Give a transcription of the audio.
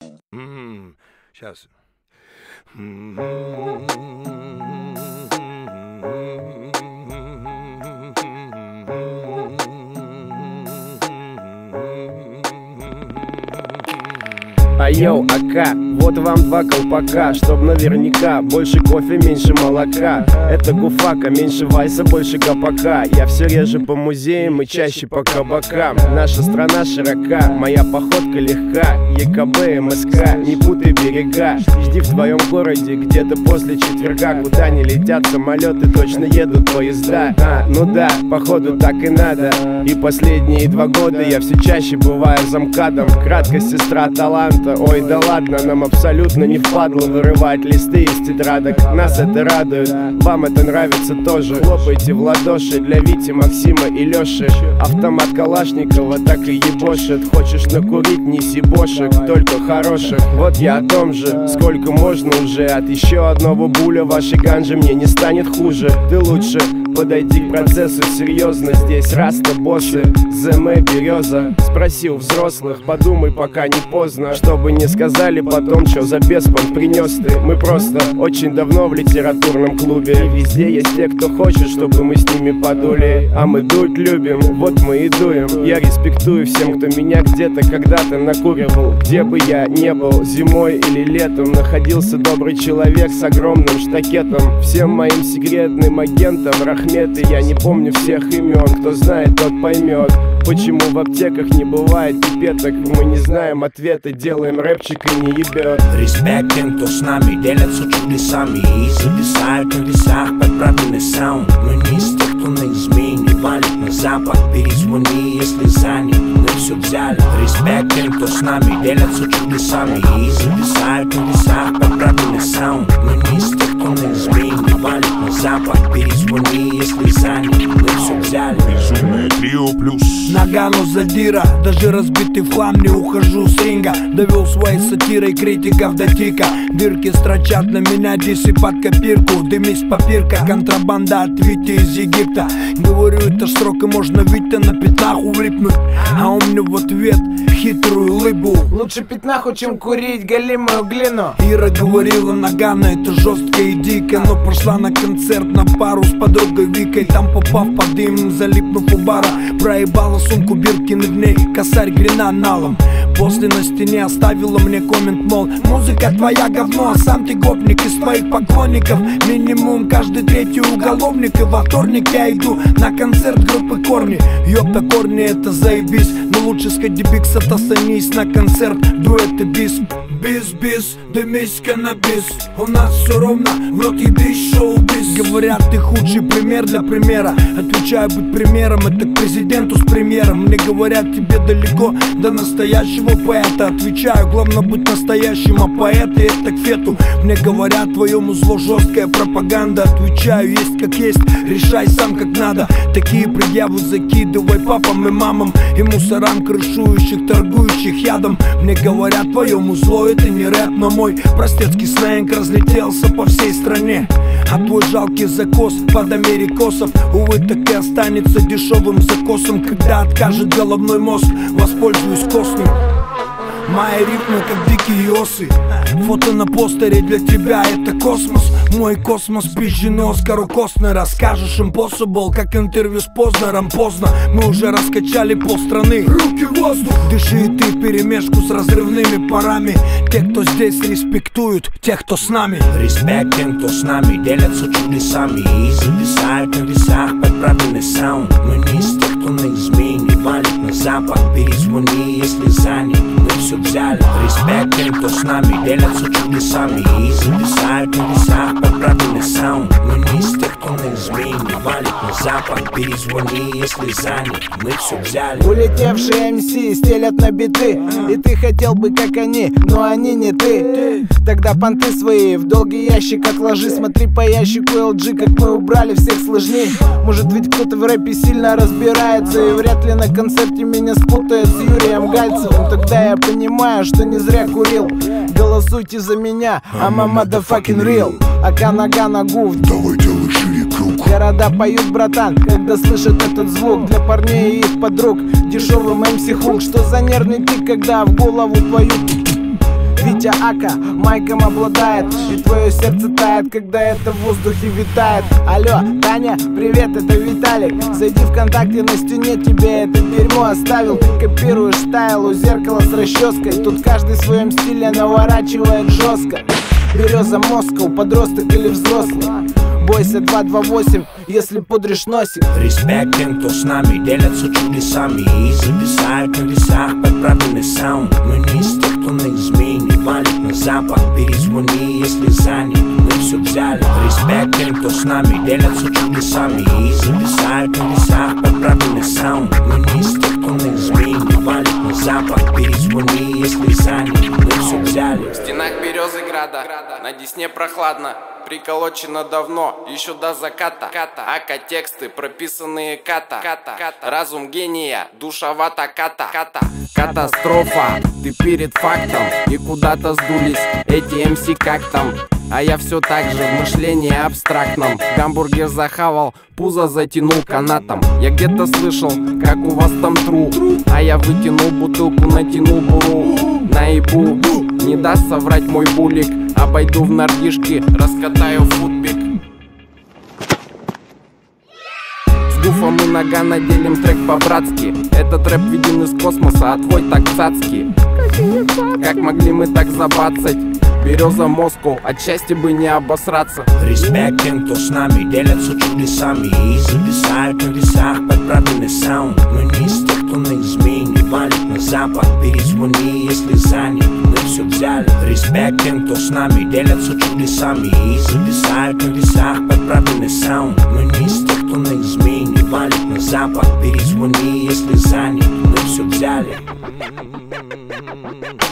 Сейчас. Айоу, АК, вот вам 2 колпака, чтоб наверняка больше кофе, меньше молока. Это гуфака, меньше вайса, больше гопака. Я все реже по музеям и чаще по кабакам. Наша страна широка, моя походка легка. ЕКБ, МСК, не путай берега. Жди в твоем городе где-то после четверга. Куда не летят самолеты, точно едут поезда. Ну да, походу так и надо. И последние 2 года я все чаще бываю замкадом. Краткость сестра таланта. Ой, да ладно, нам абсолютно не впадло вырывать листы из тетрадок. Нас это радует, вам это нравится тоже. Хлопайте в ладоши для Вити, Максима и Лёши. Автомат Калашникова так и ебошит. Хочешь накурить, неси бошек, только хороших. Вот я о том же, сколько можно уже. От еще одного буля вашей ганжи мне не станет хуже. Ты лучше подойди к процессу серьезно. Здесь раста боссы, ЗМ береза. Спроси у взрослых, подумай, пока не поздно. Чтобы не сказали потом, что за беспон принес ты. Мы просто очень давно в литературном клубе. И везде есть те, кто хочет, чтобы мы с ними подули. А мы дуть любим, вот мы и дуем. Я респектую всем, кто меня где-то когда-то накуривал. Где бы я не был, зимой или летом, находился добрый человек с огромным штакетом. Всем моим секретным агентам рахметы. Я не помню всех имен, кто знает, тот поймет. Почему в аптеках не бывает пипеток? Мы не знаем ответа, делаем рэпчик и не ебет. Респект тем, кто с нами делятся чудесами и зависают на весах под правильный саунд. Мы не из тех, кто на измене валит на запад. Перезвони, если занят, мы все взяли. Респект тем, кто с нами делятся чудесами и зависают на весах под правильный саунд. Мы не из тех, кто на измене валит на запад. Перезвони, если занят, мы все взяли. Безумное трио плюс Нагану задира, даже разбитый в хлам не ухожу с ринга. Довел своей сатирой критиков до тика. Дырки строчат на меня дисы под копирку. Дымись попирка, контрабанда от Вити из Египта. Говорю, это срок и можно Витя на пятнах улипнуть. А он мне в ответ хитрую улыбу. Лучше пить нахуй, чем курить галимую глину. Ира говорила, Нагана, это жестко и дико. Но пошла на концерт на пару с подругой Викой. Там попав под дым, залипнув у бара, проебала сумку Биркин, в ней косарь гренаналом. После на стене оставила мне коммент, мол, музыка твоя говно, а сам ты гопник. Из твоих поклонников минимум каждый третий уголовник. И во вторник я иду на концерт группы Корни. Ёпта, Корни это заебись, но лучше сходи бикс, отостанись на концерт дуэты бис. Бис-бис, дымись каннабис. У нас все ровно, в рот ебись, шоу-биз. Говорят, ты худший пример для примера. Отвечаю, быть примером, это к президенту с премьером. Мне говорят, тебе далеко до настоящего поэта. Отвечаю, главное быть настоящим, а поэты это к фету. Мне говорят, твоему зло жесткая пропаганда. Отвечаю, есть как есть, решай сам как надо. Такие предъявы закидывай папам и мамам и мусорам, крышующих, торгующих ядом. Мне говорят, твоему зло это не рэп, но мой простецкий сленг разлетелся по всей стране. А твой жалкий закос под америкосов, увы, так и останется дешевым закосом. Когда откажет головной мозг, воспользуюсь костным. Мои рифмы как дикие осы. Фото на постере для тебя это космос. Мой космос пизженый Оскару Костнера. Скажешь impossible, как интервью с Познером. Поздно, мы уже раскачали полстраны. Руки в воздух. Дыши и ты вперемешку с разрывными парами. Те, кто здесь респектуют, тех, кто с нами. Респект тем, кто с нами делятся чудесами и зависают на весах под правильный саунд. Мы не из тех, кто на измене валит на запад. Перезвони, если занят, мы все взяли. Респект тем, кто с нами делятся чудесами и зависают на весах под правильный саунд. Мы не из тех, кто на измене валит на запад. Перезвони, если занят, мы все взяли. Улетевшие МС стелят на биты, и ты хотел бы как они, но они не ты. Тогда понты свои в долгий ящик отложи. Смотри по ящику LG, как мы убрали всех сложней. Может ведь кто-то в рэпе сильно разбирается, и вряд ли на концерте меня спутает с Юрием Гальцевым. Тогда я понимаю, что не зря курил. Голосуйте за меня, I'm a motherfucking real. Ака нога на гуф, Давай делай шире круг. города поют, братан, когда слышат этот звук. Для парней и их подруг дешевым MC хук. Что за нервный тик, когда в голову твою Витя Ака майком обладает, и твое сердце тает, когда это в воздухе витает. Алло, Таня, привет, это Виталик. Зайди ВКонтакте, на стене тебе это дерьмо оставил. Ты копируешь стайл у зеркала с расческой. Тут каждый в своем стиле наворачивает жестко. Береза Москва, подросток или взрослый. Бойся 228, если пудришь носик. Респект тем, кто с нами делятся чудесами и зависают на весах подправленный саунд. Мы не из тех, кто на измене валит на запад. Перезвони, если занят, мы все взяли. Респект тем, кто с нами делятся чудесами и зависают на весах подправленный саунд. Мы не из тех, кто на измене валит на запад. Перезвони, если занят, мы все взяли. В стенах Березыграда, на Десне прохладно. Приколочено давно, еще до заката. Ака тексты, прописанные ката. Разум гения, душевата ката. Катастрофа, ты перед фактом. И куда-то сдулись эти МС как там. А я все так же в мышлении абстрактном. Гамбургер захавал, пузо затянул канатом. Я где-то слышал, как у вас там тру. А я вытянул бутылку, натянул буру. Наебу, не даст соврать мой булик. Обойду в нордишки, раскатаю футбик. С Гуфом и Нагано делим трек по-братски. Этот рэп виден из космоса, а твой так цацкий. Как могли мы так забацать? Береза Москва, от счастья бы не обосраться. Респект тем, кто с нами делятся чудесами и зависают на весах подправленный саунд. Мы не из тех, кто на измене валит на запад. Перезвони, если занят, мы все взяли. Респект тем, кто с нами делятся чудесами и зависают на весах подправленный саунд. Мы не из тех, кто на измене валит на запад. Перезвони, если занят, мы все взяли.